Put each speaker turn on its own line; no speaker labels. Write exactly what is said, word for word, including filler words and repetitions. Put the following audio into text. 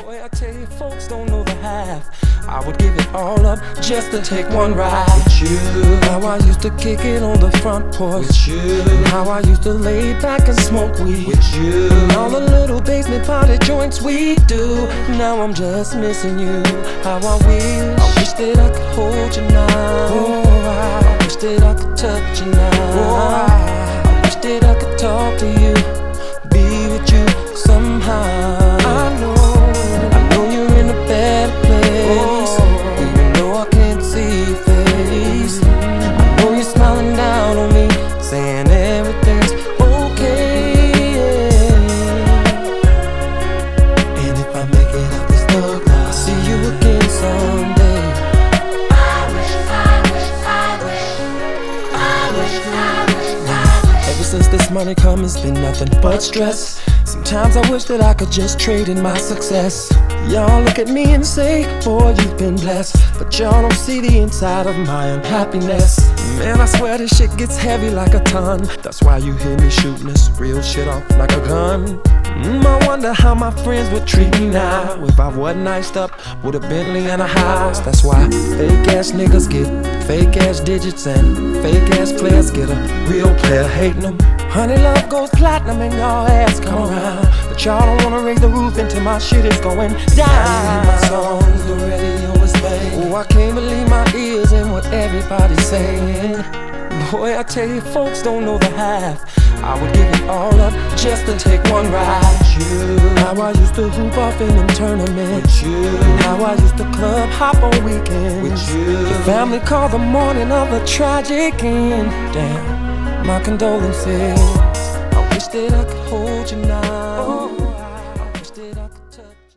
Boy, I tell you, folks don't know the half. I would give it all up just to take one ride with you. How I used to kick it on the front porch with you. How I used to lay back and smoke weed with you. And all the little basement party joints we do. Now I'm just missing you. How I wish, I wish that I could hold you now. Oh, I wish that I could touch you now. Oh, I wish that I could talk to you, be with you somehow. I know, I know you're in a better place, oh, even though I can't see your face. I know you're smiling down on me, saying everything's okay. And if I make it out this thug life, I'll see you again someday.
I wish, I wish, I wish, I wish, I wish, I wish.
Ever since this money come, it's been nothing but stress. Sometimes I wish that I could just trade in my success. Y'all look at me and say, boy, you've been blessed, but y'all don't see the inside of my unhappiness. Man, I swear this shit gets heavy like a ton. That's why you hear me shooting this real shit off like a gun. Mm, I wonder how my friends would treat me now if I wasn't iced up with a Bentley and a house. That's why fake ass niggas get fake ass digits and fake ass players get a real player hating them. Honey love goes platinum and y'all ass come around, but y'all don't wanna raise the roof until my shit is going down. My songs, the radio is playing. Oh, I can't believe my ears and what everybody's saying. Boy, I tell you, folks don't know the half. I would give it all up just to take one ride with you. How I used to hoop off in them tournaments with you. How I used to club hop on weekends with you. Your family called the morning of a tragic end. Damn, my condolences. I wish that I could hold you now.